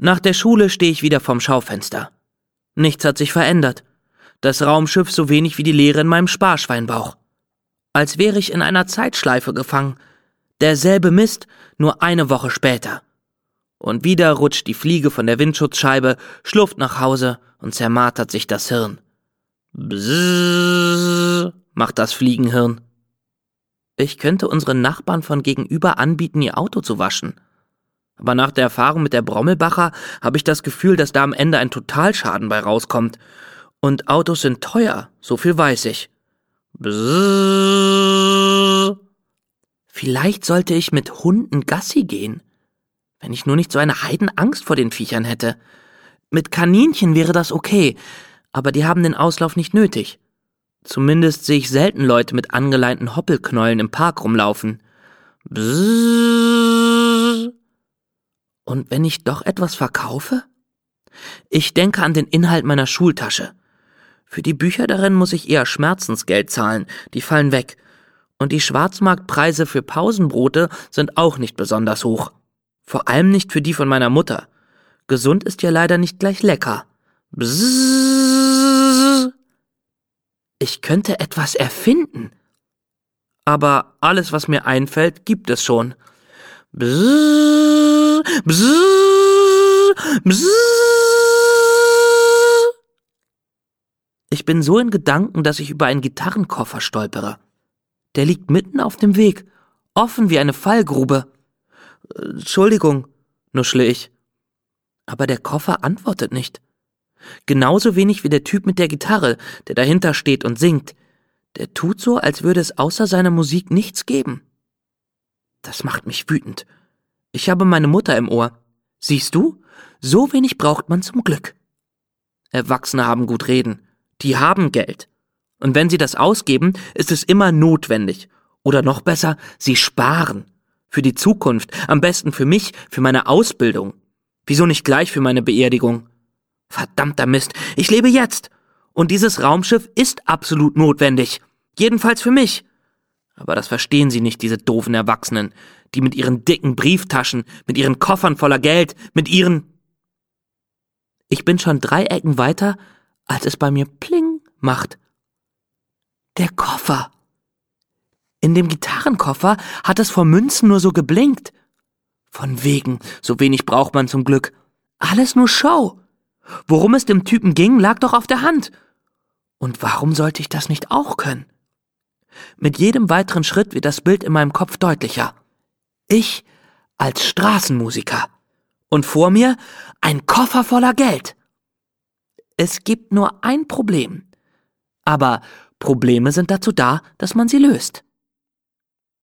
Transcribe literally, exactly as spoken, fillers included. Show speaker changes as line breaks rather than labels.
Nach der Schule stehe ich wieder vorm Schaufenster. Nichts hat sich verändert. Das Raumschiff so wenig wie die Leere in meinem Sparschweinbauch. Als wäre ich in einer Zeitschleife gefangen. Derselbe Mist, nur eine Woche später. Und wieder rutscht die Fliege von der Windschutzscheibe, schlurft nach Hause und zermartert sich das Hirn. Bzzz, macht das Fliegenhirn. Ich könnte unseren Nachbarn von gegenüber anbieten, ihr Auto zu waschen. Aber nach der Erfahrung mit der Brommelbacher habe ich das Gefühl, dass da am Ende ein Totalschaden bei rauskommt. Und Autos sind teuer, so viel weiß ich. Bzzz. Vielleicht sollte ich mit Hunden Gassi gehen. Wenn ich nur nicht so eine Heidenangst vor den Viechern hätte. Mit Kaninchen wäre das okay, aber die haben den Auslauf nicht nötig. Zumindest sehe ich selten Leute mit angeleinten Hoppelknäueln im Park rumlaufen. Bzzz. Und wenn ich doch etwas verkaufe? Ich denke an den Inhalt meiner Schultasche. Für die Bücher darin muss ich eher Schmerzensgeld zahlen, die fallen weg. Und die Schwarzmarktpreise für Pausenbrote sind auch nicht besonders hoch. Vor allem nicht für die von meiner Mutter. Gesund ist ja leider nicht gleich lecker. Bzzz. Ich könnte etwas erfinden. Aber alles, was mir einfällt, gibt es schon. Bzzz. Bzzz. Bzzz. Ich bin so in Gedanken, dass ich über einen Gitarrenkoffer stolpere. Der liegt mitten auf dem Weg, offen wie eine Fallgrube. Entschuldigung, nuschle ich. Aber der Koffer antwortet nicht. Genauso wenig wie der Typ mit der Gitarre, der dahinter steht und singt. Der tut so, als würde es außer seiner Musik nichts geben. Das macht mich wütend. Ich habe meine Mutter im Ohr. Siehst du? So wenig braucht man zum Glück. Erwachsene haben gut reden. Die haben Geld. Und wenn sie das ausgeben, ist es immer notwendig. Oder noch besser, sie sparen. Für die Zukunft, am besten für mich, für meine Ausbildung. Wieso nicht gleich für meine Beerdigung? Verdammter Mist, ich lebe jetzt. Und dieses Raumschiff ist absolut notwendig. Jedenfalls für mich. Aber das verstehen sie nicht, diese doofen Erwachsenen, die mit ihren dicken Brieftaschen, mit ihren Koffern voller Geld, mit ihren... Ich bin schon drei Ecken weiter, als es bei mir Pling macht. Der Koffer. In dem Gitarrenkoffer hat es vor Münzen nur so geblinkt. Von wegen, so wenig braucht man zum Glück. Alles nur Show. Worum es dem Typen ging, lag doch auf der Hand. Und warum sollte ich das nicht auch können? Mit jedem weiteren Schritt wird das Bild in meinem Kopf deutlicher. Ich als Straßenmusiker. Und vor mir ein Koffer voller Geld. Es gibt nur ein Problem. Aber Probleme sind dazu da, dass man sie löst.